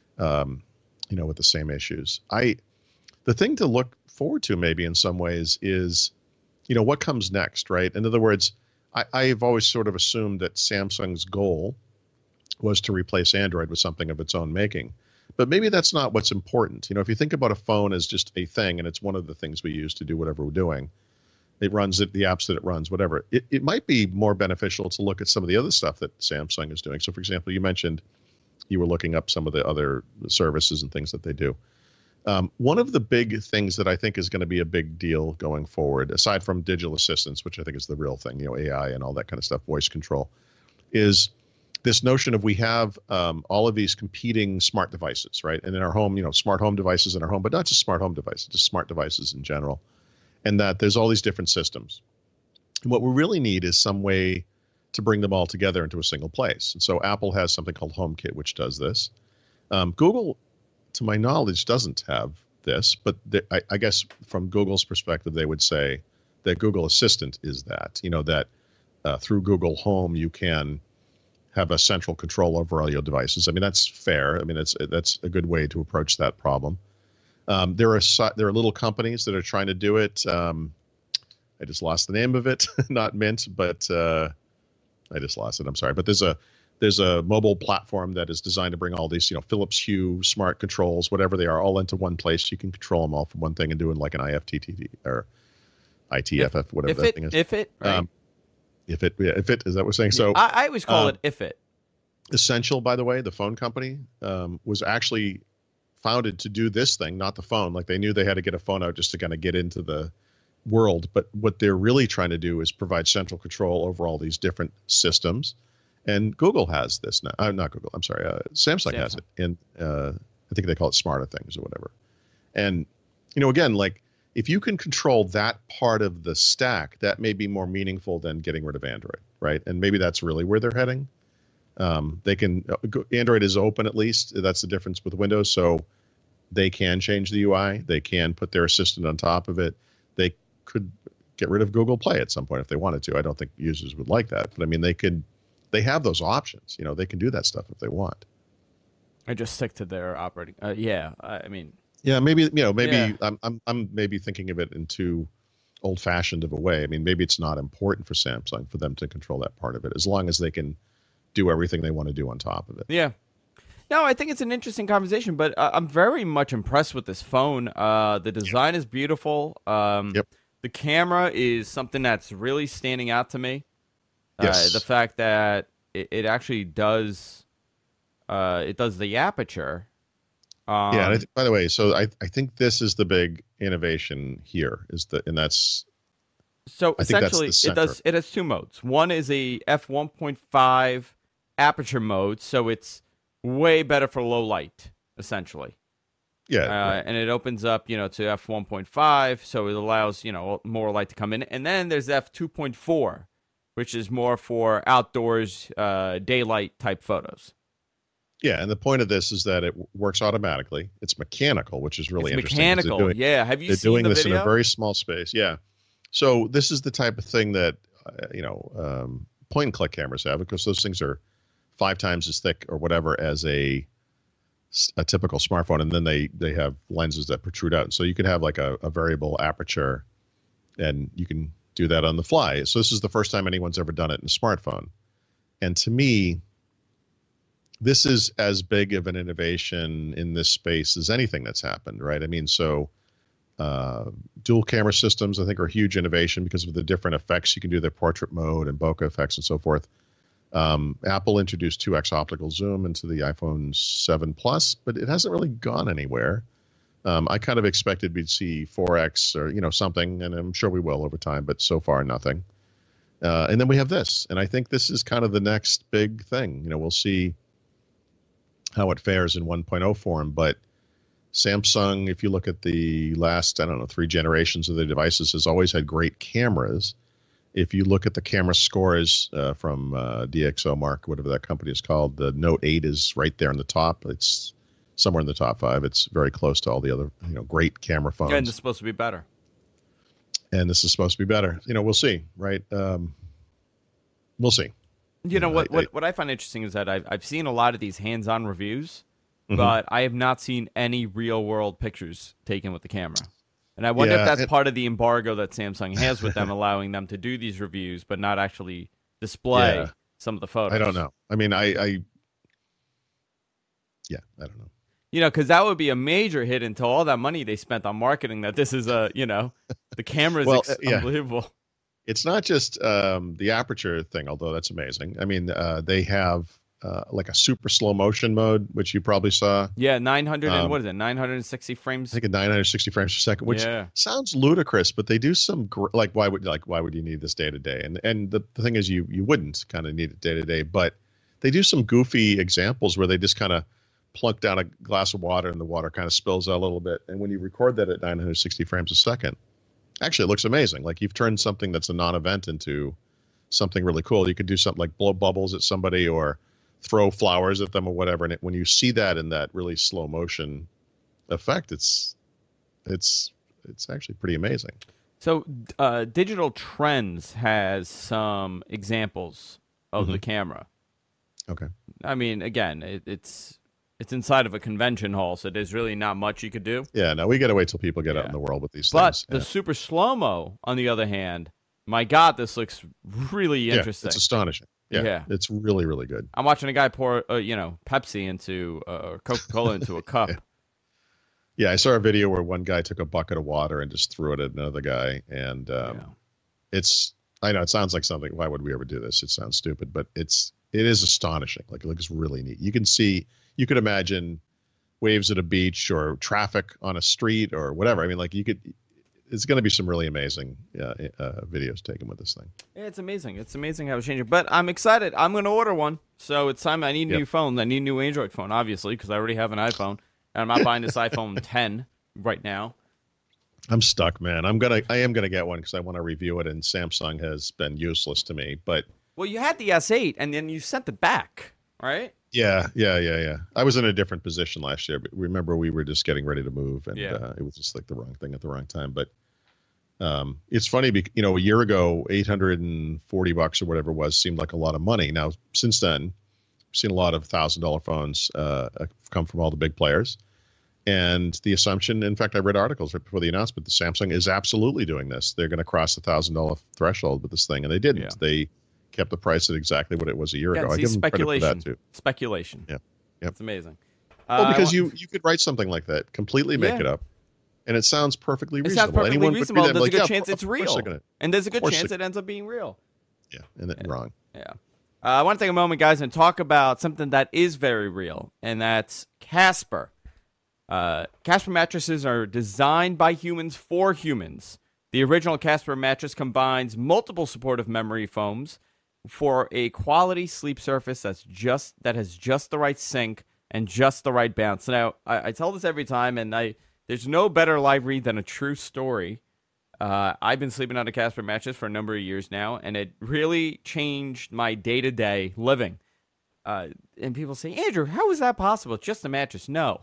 C: um, you know, with the same issues. I the thing to look forward to maybe in some ways is, you know, what comes next, right? In other words, I, I've always sort of assumed that Samsung's goal was to replace Android with something of its own making. But maybe that's not what's important. You know, if you think about a phone as just a thing, and it's one of the things we use to do whatever we're doing, it runs it, the apps that it runs, whatever. It, it might be more beneficial to look at some of the other stuff that Samsung is doing. So, for example, you mentioned you were looking up some of the other services and things that they do. Um, one of the big things that I think is going to be a big deal going forward, aside from digital assistants, which I think is the real thing, you know, A I and all that kind of stuff, voice control, is this notion of we have um, all of these competing smart devices, right? And in our home, you know, smart home devices in our home, but not just smart home devices, just smart devices in general. And that there's all these different systems. And what we really need is some way to bring them all together into a single place. And so Apple has something called HomeKit, which does this. Um, Google, to my knowledge, doesn't have this, but they, I, I guess from Google's perspective, they would say that Google Assistant is that, you know, that uh, through Google Home, you can have a central control over all your devices. I mean, that's fair. I mean, it's that's a good way to approach that problem. Um, there are there are little companies that are trying to do it. Um, I just lost the name of it, not Mint, but uh, I just lost it. I'm sorry, but there's a there's a mobile platform that is designed to bring all these, you know, Philips Hue smart controls, whatever they are, all into one place. You can control them all from one thing and do it like an I F T T T or I T F F, whatever
A: if
C: that
A: it,
C: thing is.
A: If it, right?
C: Um, if it, yeah, if it is that what we're saying. So
A: I, I always call
C: um,
A: it if it.
C: Essential, by the way, the phone company um, was actually founded to do this thing, not the phone. Like they knew they had to get a phone out just to kind of get into the world. But what they're really trying to do is provide central control over all these different systems. And Google has this now. Uh, not Google. I'm sorry. Uh, Samsung, Samsung has it. And uh, I think they call it Smarter Things or whatever. And, you know, again, like if you can control that part of the stack, that may be more meaningful than getting rid of Android, right? And maybe that's really where they're heading. Um, they can, Android is open at least. That's the difference with Windows. So they can change the U I. They can put their assistant on top of it. They could get rid of Google Play at some point if they wanted to. I don't think users would like that, but I mean, they could, they have those options. You know, they can do that stuff if they want.
A: I just stick to their operating. Uh, yeah, I mean.
C: Yeah, maybe, you know, maybe
A: yeah.
C: I'm, I'm, I'm maybe thinking of it in too old-fashioned of a way. I mean, maybe it's not important for Samsung for them to control that part of it, as long as they can do everything they want to do on top of it.
A: Yeah. No, I think it's an interesting conversation, but uh, I'm very much impressed with this phone. Uh, the design is beautiful. Um,
C: yep.
A: The camera is something that's really standing out to me.
C: Yes.
A: Uh, the fact that it, it actually does, uh, it does the aperture. Um,
C: yeah. And I th- by the way, so I I think this is the big innovation here is that, and that's.
A: So
C: I think that's
A: essentially,
C: the
A: it
C: center.
A: does. It has two modes. One is a f one point five aperture mode, so it's way better for low light, essentially.
C: Yeah,
A: uh,
C: right.
A: And it opens up, you know, to f one point five, so it allows, you know, more light to come in. And then there's f two point four, which is more for outdoors, uh, daylight type photos.
C: Yeah, and the point of this is that it w- works automatically. It's mechanical, which is really
A: it's
C: interesting.
A: Mechanical,
C: doing,
A: yeah. Have you
C: they're
A: seen
C: doing
A: the
C: this
A: video?
C: in a very small space? Yeah. So this is the type of thing that uh, you know um, point and click cameras have, because those things are five times as thick or whatever as a a typical smartphone, and then they they have lenses that protrude out, so you can have like a, a variable aperture, and you can do that on the fly. So this is the first time anyone's ever done it in a smartphone, and to me, this is as big of an innovation in this space as anything that's happened, right? I mean, so uh, dual camera systems, I think, are a huge innovation because of the different effects you can do, the portrait mode and bokeh effects and so forth. Um, Apple introduced two X optical zoom into the iPhone seven Plus, but it hasn't really gone anywhere. Um, I kind of expected we'd see four X or, you know, something, and I'm sure we will over time, but so far nothing. Uh, and then we have this, and I think this is kind of the next big thing. You know, we'll see how it fares in one point oh form, but Samsung, if you look at the last, I don't know, three generations of their devices, has always had great cameras. If you look at the camera scores uh, from uh, DxOMark, whatever that company is called, the Note eight is right there in the top. It's somewhere in the top five. It's very close to all the other, you know, great camera phones.
A: Yeah, and it's supposed to be better.
C: And this is supposed to be better. You know, we'll see, right? Um, we'll see.
A: You know,
C: I,
A: what,
C: I,
A: what what I find interesting is that I've, I've seen a lot of these hands-on reviews,
C: mm-hmm.
A: but I have not seen any real-world pictures taken with the camera. And I wonder
C: yeah,
A: if that's
C: it,
A: part of the embargo that Samsung has with them, allowing them to do these reviews, but not actually display yeah. some of the photos.
C: I don't know. I mean, I, I yeah, I don't know.
A: You know, because that would be a major hit into all that money they spent on marketing that this is a, you know, the camera is
C: well,
A: ex-
C: yeah.
A: unbelievable.
C: It's not just um, the aperture thing, although that's amazing. I mean, uh, they have uh, like a super slow motion mode, which you probably saw.
A: Yeah, nine hundred
C: um,
A: and what is it, nine hundred sixty frames?
C: I think at nine hundred sixty frames per second, which
A: yeah.
C: sounds ludicrous, but they do some gr- like why would like why would you need this day to day? And and the, the thing is, you you wouldn't kind of need it day to day, but they do some goofy examples where they just kind of plunk down a glass of water and the water kind of spills out a little bit. And when you record that at nine hundred sixty frames a second, actually it looks amazing. Like you've turned something that's a non-event into something really cool. You could do something like blow bubbles at somebody or throw flowers at them or whatever. And it, when you see that in that really slow motion effect, it's it's it's actually pretty amazing.
A: So uh, Digital Trends has some examples of mm-hmm. the camera.
C: Okay.
A: I mean, again, it, it's it's inside of a convention hall, so there's really not much you could do.
C: Yeah, no, we got to wait till people get
A: yeah.
C: out in the world with these
A: but
C: things.
A: But the
C: yeah.
A: super slow-mo, on the other hand, my God, this looks really
C: yeah,
A: interesting.
C: It's astonishing. Yeah, yeah, it's really, really good.
A: I'm watching a guy pour, uh, you know, Pepsi into uh, or Coca-Cola into a cup.
C: yeah. yeah, I saw a video where one guy took a bucket of water and just threw it at another guy, and um, yeah. it's. I know it sounds like something. Why would we ever do this? It sounds stupid, but it's it is astonishing. Like it looks really neat. You can see. You could imagine waves at a beach or traffic on a street or whatever. I mean, like you could. It's going to be some really amazing uh, uh, videos taken with this thing.
A: Yeah, it's amazing. It's amazing how it's changing. But I'm excited. I'm going to order one. So it's time. I need a yep. new phone. I need a new Android phone, obviously, because I already have an iPhone. And I'm not buying this iPhone ten right now.
C: I'm stuck, man. I'm gonna. I am gonna get one because I want to review it. And Samsung has been useless to me. But
A: well, you had the S eight, and then you sent it back, right?
C: Yeah, yeah, yeah, yeah. I was in a different position last year, but remember we were just getting ready to move, and
A: yeah.
C: uh, it was just like the wrong thing at the wrong time. But um, it's funny, because, you know, a year ago, eight hundred forty bucks or whatever it was seemed like a lot of money. Now, since then, we've seen a lot of thousand dollar phones uh, come from all the big players, and the assumption, in fact, I read articles right before the announcement that Samsung is absolutely doing this. They're going to cross the thousand dollar threshold with this thing, and they didn't.
A: Yeah.
C: They kept the price at exactly what it was a year
A: yeah,
C: ago.
A: See,
C: I give them credit for
A: speculation.
C: that too.
A: Speculation.
C: Yeah, yeah,
A: it's amazing.
C: Well,
A: uh,
C: because you you could write something like that, completely make
A: yeah.
C: it up, and it sounds perfectly
A: it
C: reasonable.
A: sounds perfectly
C: Anyone
A: reasonable.
C: Could
A: There's
C: like,
A: a good
C: yeah,
A: chance
C: of,
A: it's
C: of
A: real,
C: gonna,
A: and there's a good chance
C: it,
A: it ends up being real.
C: Yeah, and then
A: yeah.
C: wrong.
A: Yeah. Uh, I want to take a moment, guys, and talk about something that is very real, and that's Casper. Uh, Casper mattresses are designed by humans for humans. The original Casper mattress combines multiple supportive memory foams for a quality sleep surface that's just that has just the right sink and just the right bounce. Now, I, I tell this every time, and I there's no better live read than a true story. Uh, I've been sleeping on a Casper mattress for a number of years now, and it really changed my day-to-day living. Uh, and people say, Andrew, how is that possible? It's just a mattress. No.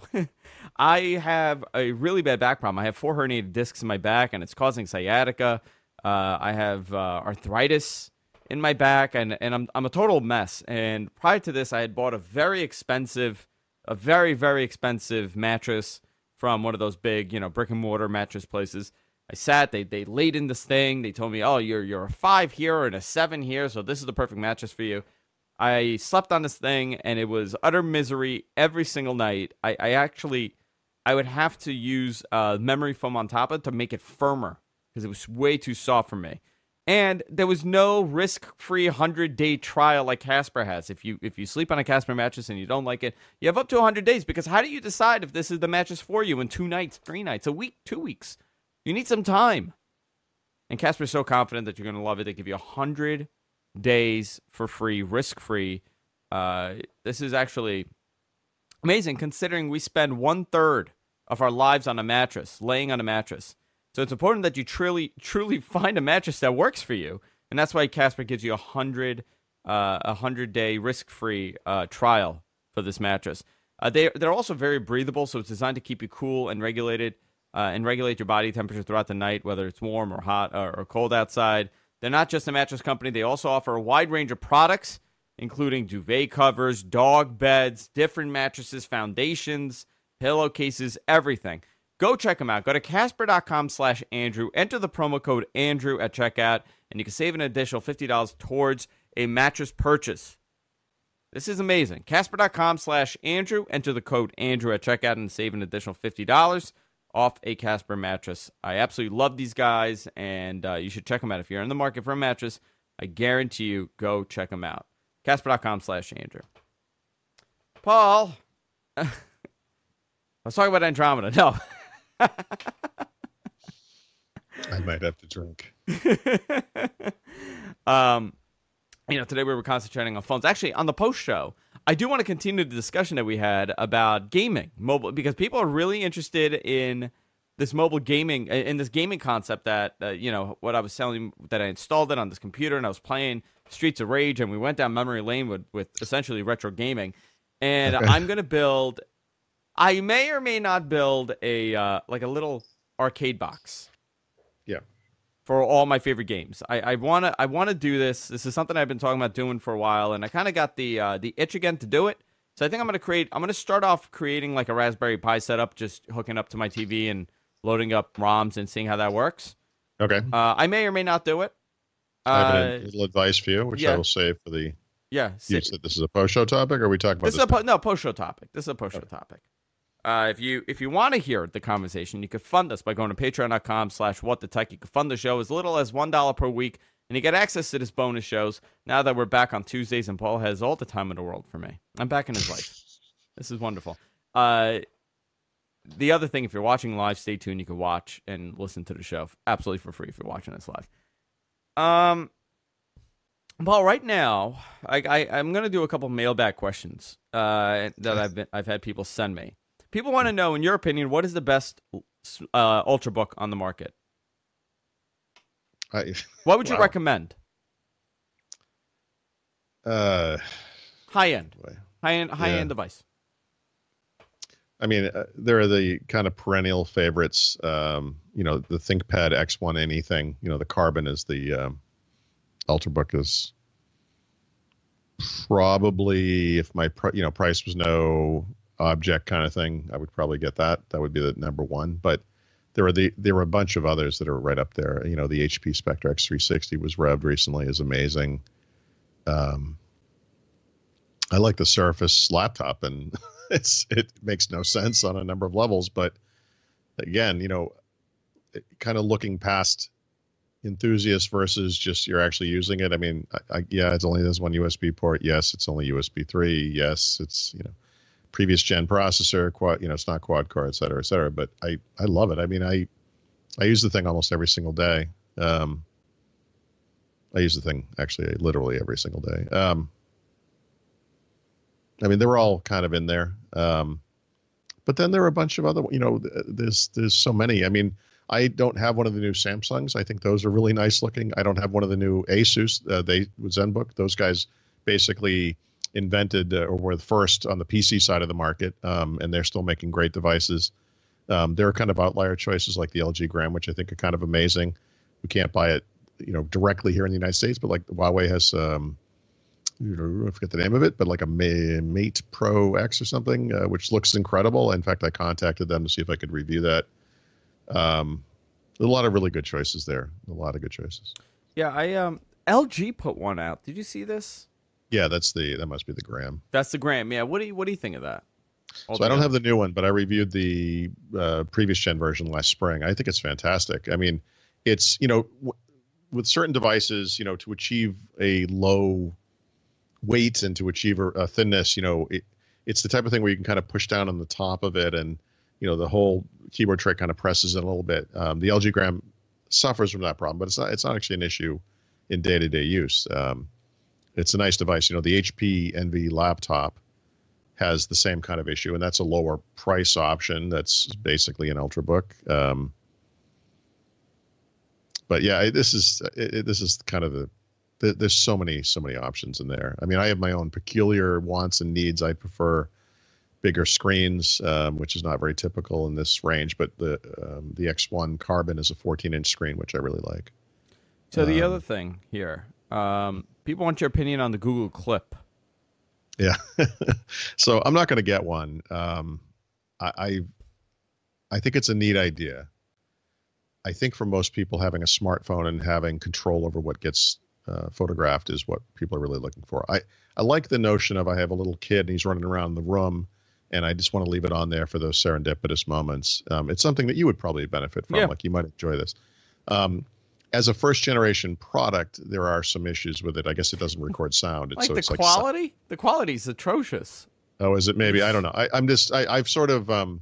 A: I have a really bad back problem. I have four herniated discs in my back, and it's causing sciatica. Uh, I have uh, arthritis in my back, and, and I'm I'm a total mess. And prior to this, I had bought a very expensive, a very, very expensive mattress from one of those big, you know, brick and mortar mattress places. I sat, they they laid in this thing. They told me, oh, you're you're a five here and a seven here, so this is the perfect mattress for you. I slept on this thing, and it was utter misery every single night. I, I actually, I would have to use uh, memory foam on top of it to make it firmer, because it was way too soft for me. And there was no risk-free one hundred day trial like Casper has. If you if you sleep on a Casper mattress and you don't like it, you have up to one hundred days, because how do you decide if this is the mattress for you in two nights, three nights, a week, two weeks? You need some time. And Casper's so confident that you're going to love it. They give you one hundred days for free, risk-free. Uh, this is actually amazing, considering we spend one-third of our lives on a mattress, laying on a mattress. So it's important that you truly, truly find a mattress that works for you, and that's why Casper gives you a hundred, uh, a hundred day risk-free uh, trial for this mattress. Uh, they they're also very breathable, so it's designed to keep you cool and regulated, uh, and regulate your body temperature throughout the night, whether it's warm or hot or, or cold outside. They're not just a mattress company; they also offer a wide range of products, including duvet covers, dog beds, different mattresses, foundations, pillowcases, everything. Go check them out. Go to Casper.com slash Andrew. Enter the promo code Andrew at checkout, and you can save an additional fifty dollars towards a mattress purchase. This is amazing. Casper.com slash Andrew. Enter the code Andrew at checkout and save an additional fifty dollars off a Casper mattress. I absolutely love these guys, and uh, you should check them out. If you're in the market for a mattress, I guarantee you, go check them out. Casper.com slash Andrew. Paul. Let's talk about Andromeda. No.
C: I might have to drink.
A: um, you know, today we were concentrating on phones. Actually, on the post show, I do want to continue the discussion that we had about gaming, mobile, because people are really interested in this mobile gaming, in this gaming concept that, uh, you know, what I was telling you, that I installed it on this computer and I was playing Streets of Rage, and we went down memory lane with, with essentially retro gaming. And
C: Okay.
A: I'm going to build... I may or may not build a uh, like a little arcade box.
C: Yeah.
A: For all my favorite games. I, I wanna I wanna do this. This is something I've been talking about doing for a while, and I kinda got the uh, the itch again to do it. So I think I'm gonna create I'm gonna start off creating like a Raspberry Pi setup, just hooking up to my T V and loading up ROMs and seeing how that works.
C: Okay.
A: Uh, I may or may not do it.
C: I have
A: Uh,
C: a little advice for you, which
A: yeah.
C: I will save for the.
A: yeah.
C: You said this is a post show topic, or are we talking about
A: This
C: this?
A: is a po- no post show topic. This is a post show topic. Uh, if you if you want to hear the conversation, you can fund us by going to patreon.com slash what the tech. You can fund the show as little as one dollar per week, and you get access to this bonus shows now that we're back on Tuesdays, and Paul has all the time in the world for me. I'm back in his life. This is wonderful. Uh, the other thing, if you're watching live, stay tuned. You can watch and listen to the show absolutely for free if you're watching this live. Um, Paul, right now, I, I, I'm going to do a couple mailbag questions uh, that I've been, I've had people send me. People want to know, in your opinion, what is the best uh, Ultrabook on the market?
C: I,
A: What would you
C: wow.
A: recommend?
C: Uh,
A: High end,
C: boy.
A: high end, high
C: Yeah.
A: end device.
C: I mean, uh, there are the kind of perennial favorites. Um, you know, the ThinkPad X one anything. You know, the Carbon is the um, Ultrabook is probably, if my pr- you know price was no object kind of thing, I would probably get that. That would be the number one. But there are the there were a bunch of others that are right up there. You know, the H P Spectre X three sixty was revved recently, is amazing. Um, I like the Surface laptop, and it's it makes no sense on a number of levels. But again, you know, kind of looking past enthusiast versus just you're actually using it. I mean, I, I, yeah, it's only there's one U S B port. Yes, it's only U S B three. Yes, it's you know. previous gen processor, quad, you know, it's not quad core, et cetera, et cetera. But I, I love it. I mean, I, I use the thing almost every single day. Um, I use the thing actually literally every single day. Um, I mean, they were all kind of in there. Um, but then there are a bunch of other, you know, there's, there's so many. I mean, I don't have one of the new Samsungs. I think those are really nice looking. I don't have one of the new Asus. Uh, they ZenBook. Those guys basically invented uh, or were the first on the P C side of the market, um, and they're still making great devices. Um, there are kind of outlier choices like the L G Gram, which I think are kind of amazing. We can't buy it, you know, directly here in the United States, but like Huawei has, um, you know, I forget the name of it, but like a Mate Pro X or something, uh, which looks incredible. In fact, I contacted them to see if I could review that. Um, a lot of really good choices there. A lot of good choices.
A: Yeah, I um L G put one out. Did you see this?
C: Yeah, that's the that must be the Gram.
A: That's the Gram. Yeah. What do you what do you think of that?
C: So I don't have the new one, but I reviewed the uh, previous gen version last spring. I think it's fantastic. I mean, it's you know w- with certain devices, you know, to achieve a low weight and to achieve a, a thinness, you know, it, it's the type of thing where you can kind of push down on the top of it, and you know the whole keyboard tray kind of presses it a little bit. Um, the L G Gram suffers from that problem, but it's not it's not actually an issue in day-to-day use. Um, it's a nice device. You know, the H P Envy laptop has the same kind of issue, and that's a lower price option. That's basically an Ultrabook. Um, but yeah, this is it, this is kind of the there's so many, so many options in there. I mean, I have my own peculiar wants and needs. I prefer bigger screens, um, which is not very typical in this range, but the um, the X one Carbon is a fourteen inch screen, which I really like.
A: So the
C: um,
A: other thing here, um, people want your opinion on the Google Clip.
C: Yeah. So I'm not going to get one. Um, I, I I think it's a neat idea. I think for most people, having a smartphone and having control over what gets Uh, photographed is what people are really looking for. I, I like the notion of I have a little kid and he's running around the room and I just want to leave it on there for those serendipitous moments. Um, it's something that you would probably benefit from.
A: Yeah.
C: Like you might enjoy this. Um, as a first generation product, there are some issues with it. I guess it doesn't record sound. It's,
A: Like
C: so
A: the
C: it's like,
A: quality? The quality's atrocious.
C: oh, is it? Maybe. I don't know. I, I'm just, I, I've sort of, um,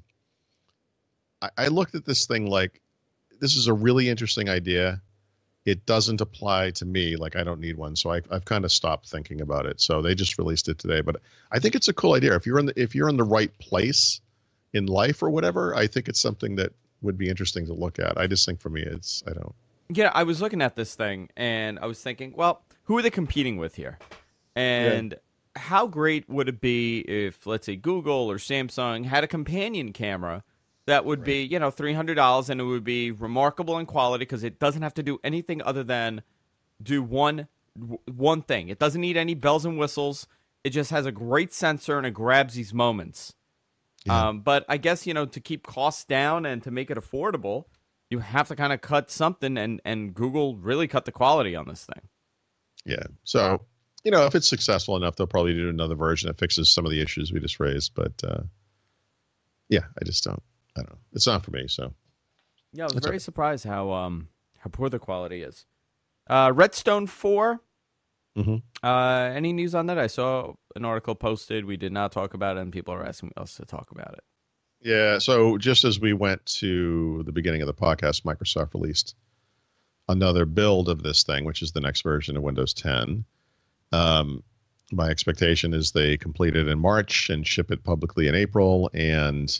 C: I, I looked at this thing like, this is a really interesting idea. It doesn't apply to me. Like I don't need one. So I, I've kind of stopped thinking about it. So they just released it today, but I think it's a cool idea. If you're in the, if you're in the right place in life or whatever, I think it's something that would be interesting to look at. I just think for me, it's, I don't.
A: Yeah, I was looking at this thing and I was thinking, well, who are they competing with here? And yeah. How great would it be if, let's say, Google or Samsung had a companion camera that would right. be, you know, three hundred dollars, and it would be remarkable in quality because it doesn't have to do anything other than do one one thing. It doesn't need any bells and whistles. It just has a great sensor and it grabs these moments. Yeah. Um, but I guess, you know, to keep costs down and to make it affordable, you have to kind of cut something, and, and Google really cut the quality on this thing.
C: Yeah. So, you know, if it's successful enough, they'll probably do another version that fixes some of the issues we just raised. But, uh, yeah, I just don't. I don't know. It's not for me, so.
A: Yeah, I was
C: That's
A: very
C: right.
A: surprised how um how poor the quality is. Uh, Redstone four.
C: Mm-hmm.
A: Uh, any news on that? I saw an article posted. We did not talk about it, and people are asking us to talk about it.
C: Yeah, so just as we went to the beginning of the podcast, Microsoft released another build of this thing, which is the next version of Windows ten. Um, my expectation is they complete it in March and ship it publicly in April, and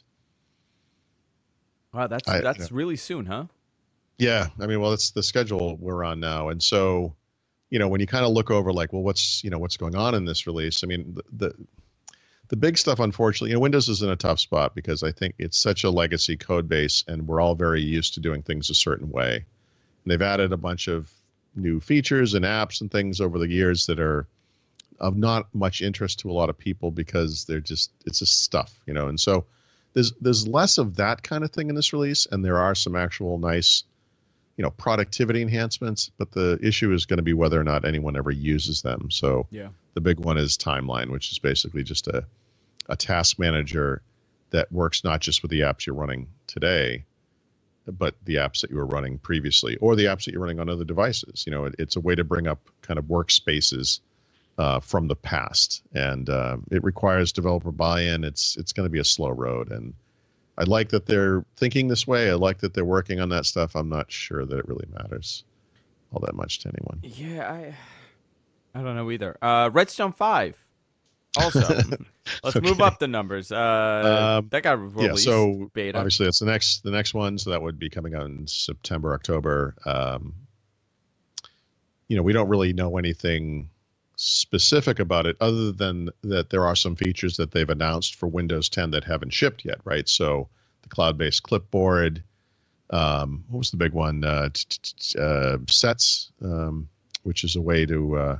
A: wow, that's
C: I,
A: that's
C: you know,
A: really soon, huh?
C: Yeah, I mean, well, it's the schedule we're on now, and so, you know, when you kind of look over, like, well, what's you know what's going on in this release? I mean, the the, the big stuff, unfortunately, you know, Windows is in a tough spot because I think it's such a legacy code base, and we're all very used to doing things a certain way. And they've added a bunch of new features and apps and things over the years that are of not much interest to a lot of people because they're just it's just stuff, you know, and so. There's there's less of that kind of thing in this release, and there are some actual nice, you know, productivity enhancements. But the issue is going to be whether or not anyone ever uses them. So
A: yeah.
C: The big one is Timeline, which is basically just a a task manager that works not just with the apps you're running today, but the apps that you were running previously, or the apps that you're running on other devices. You know, it, it's a way to bring up kind of workspaces Uh, from the past, and uh, it requires developer buy-in. It's it's going to be a slow road, and I like that they're thinking this way. I like that they're working on that stuff. I'm not sure that it really matters all that much to anyone.
A: Yeah, I I don't know either. Uh, Redstone five. Also, let's
C: okay.
A: move up the numbers. Uh, um, that got released.
C: Yeah, so
A: beta.
C: Obviously that's the next the next one. So that would be coming out in September, October. Um, you know, we don't really know anything specific about it other than that there are some features that they've announced for Windows ten that haven't shipped yet, right? So the cloud-based clipboard, um, what was the big one? Uh, t- t- uh, sets, um, which is a way to uh,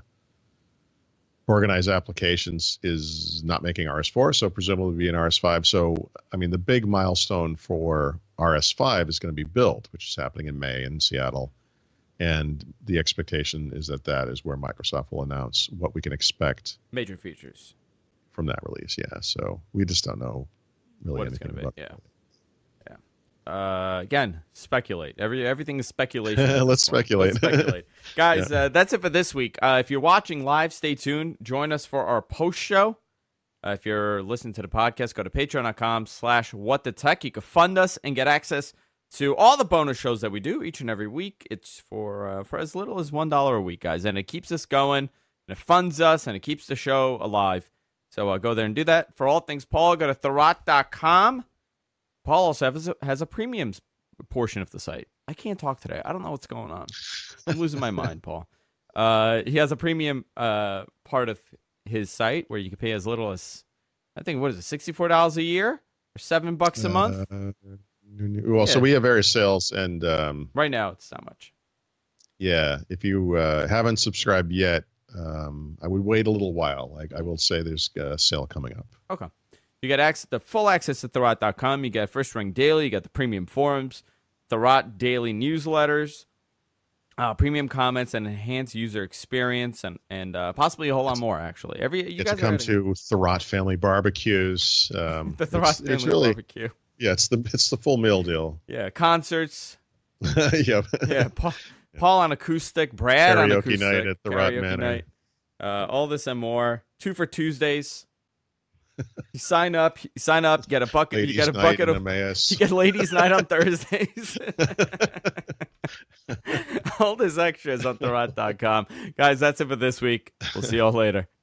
C: organize applications, is not making R S four, so presumably be in R S five. So, I mean, the big milestone for R S five is going to be Build, which is happening in May in Seattle. And the expectation is that that is where Microsoft will announce what we can expect.
A: Major features.
C: From that release, yeah. So we just don't know really
A: what it's
C: anything
A: going to
C: about
A: be, yeah. Yeah. Uh, again, speculate. Every everything is speculation.
C: Let's speculate.
A: Let's speculate. Guys, yeah. uh, that's it for this week. Uh, if you're watching live, stay tuned. Join us for our post show. Uh, if you're listening to the podcast, go to patreon.com slash what the tech. You can fund us and get access to all the bonus shows that we do each and every week. It's for uh, for as little as one dollar a week, guys. And it keeps us going, and it funds us, and it keeps the show alive. So uh, go there and do that. For all things Paul, go to thurrott dot com. Paul also has a, has a premium portion of the site. I can't talk today. I don't know what's going on. I'm losing my mind, Paul. Uh, he has a premium uh, part of his site where you can pay as little as, I think, what is it, sixty-four dollars a year or seven bucks a month?
C: Uh, well, yeah. So we have various sales, and um,
A: right now it's not much.
C: Yeah, if you uh, haven't subscribed yet, um, I would wait a little while. Like I will say, there's a sale coming up.
A: Okay. You get access, the full access to thurrott dot com. You get First Ring Daily. You got the premium forums, Thurrott daily newsletters, uh, premium comments, and enhanced user experience, and and uh, possibly a whole lot more. Actually, every you
C: get
A: guys
C: to come
A: are
C: to Thurrott family barbecues. Um,
A: the Thurrott
C: it's,
A: family
C: it's really,
A: barbecue.
C: Yeah, it's the it's the full meal deal.
A: Yeah, concerts.
C: Yep.
A: Yeah, Paul, Paul on acoustic, Brad
C: karaoke
A: on acoustic,
C: night at Thurrott
A: karaoke
C: Manor.
A: night. Uh, all this and more. Two for Tuesdays. You sign up. You sign up. Get a bucket.
C: Ladies
A: you get a
C: night
A: bucket
C: in
A: of.
C: Emmaus.
A: You get ladies' night on Thursdays. All this extra is on thurrott dot com. Guys, that's it for this week. We'll see you all later.